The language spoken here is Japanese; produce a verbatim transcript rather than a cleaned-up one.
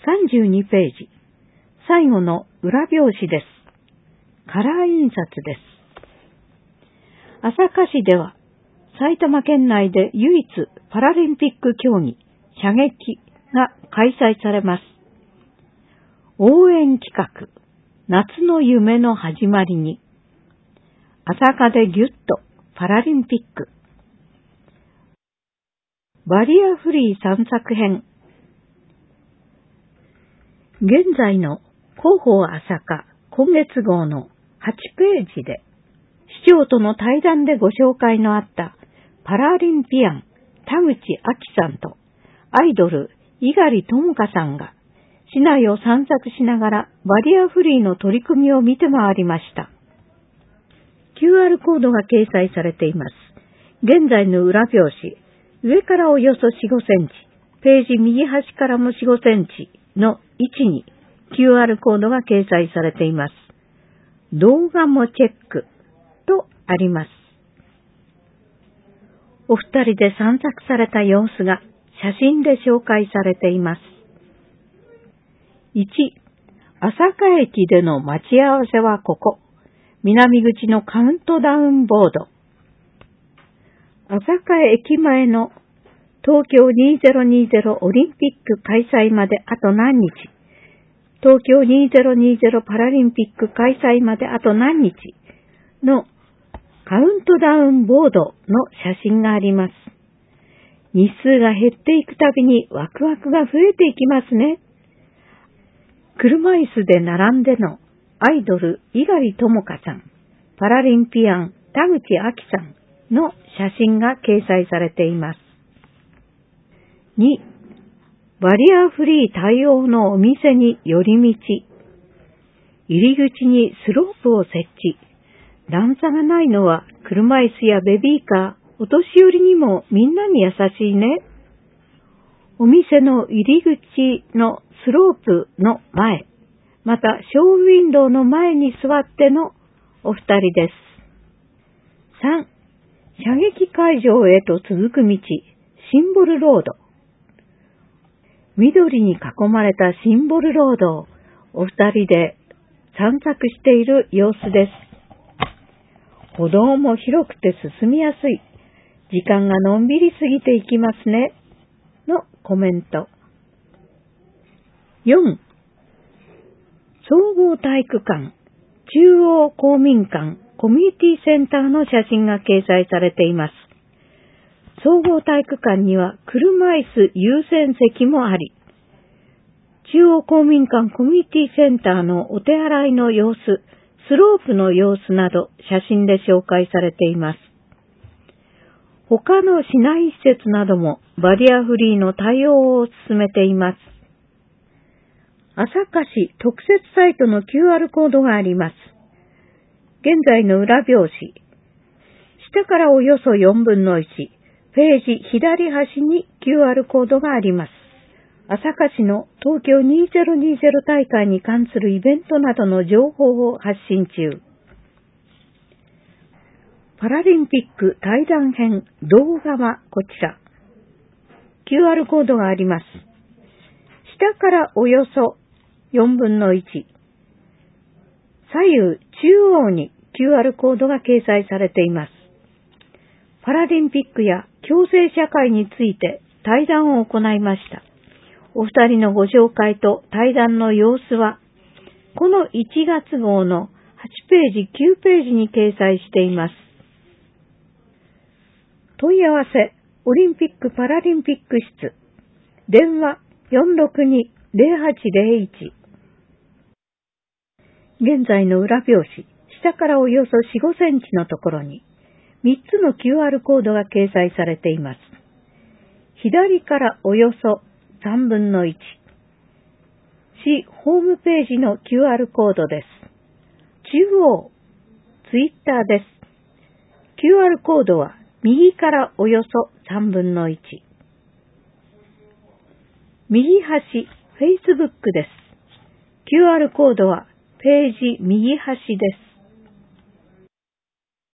さんじゅうにページ。最後の裏表紙です。カラー印刷です。朝霞市では、埼玉県内で唯一パラリンピック競技、射撃が開催されます。応援企画、夏の夢の始まりに、朝霞でギュッとパラリンピック、バリアフリー散策編。現在の広報朝霞今月号のはちページで、市長との対談でご紹介のあったパラリンピアン田口亜希さんとアイドル猪狩ともかさんが市内を散策しながらバリアフリーの取り組みを見て回りました。キューアール コードが掲載されています。現在の裏表紙、上からおよそよん、ごセンチ、ページ右端からもよん、ごセンチの位置に キューアール コードが掲載されています。動画もチェックとあります。お二人で散策された様子が写真で紹介されています。いち. 朝霞駅での待ち合わせはここ。南口のカウントダウンボード。朝霞駅前の東京にせんにじゅうオリンピック開催まであと何日。東京にせんにじゅうパラリンピック開催まであと何日のカウントダウンボードの写真があります。日数が減っていくたびにワクワクが増えていきますね。車椅子で並んでのアイドル猪狩ともかさん、パラリンピアン田口亜希さんの写真が掲載されています。に. バリアフリー対応のお店に寄り道。入り口にスロープを設置。段差がないのは車椅子やベビーカー、お年寄りにもみんなに優しいね。お店の入り口のスロープの前、またショーウィンドウの前に座ってのお二人です。さん. 射撃会場へと続く道、シンボルロード。緑に囲まれたシンボルロードをお二人で散策している様子です。歩道も広くて進みやすい。時間がのんびり過ぎていきますね。のコメント。よん. 総合体育館、中央公民館、コミュニティセンターの写真が掲載されています。総合体育館には車椅子優先席もあり、中央公民館コミュニティセンターのお手洗いの様子、スロープの様子など写真で紹介されています。他の市内施設などもバリアフリーの対応を進めています。朝霞市特設サイトの キューアール コードがあります。現在の裏表紙。下からおよそよんぶんのいち、ページ左端に キューアール コードがあります。朝霞市の東京にせんにじゅう大会に関するイベントなどの情報を発信中。パラリンピック対談編動画はこちら。キューアール コードがあります。下からおよそよんぶんのいち。左右中央に キューアール コードが掲載されています。パラリンピックや共生社会について対談を行いました。お二人のご紹介と対談の様子は、このいちがつ号のはちページ、きゅうページに掲載しています。問い合わせ、オリンピック・パラリンピック室、電話 よんろくに ゼロはちゼロいち。現在の裏表紙、下からおよそよん、ごセンチのところに、みっつの キューアール コードが掲載されています。左からおよそさんぶんのいち。市ホームページの キューアール コードです。中央、ツイッターです。キューアール コードは右からおよそさんぶんのいち。右端、Facebook です。キューアール コードはページ右端です。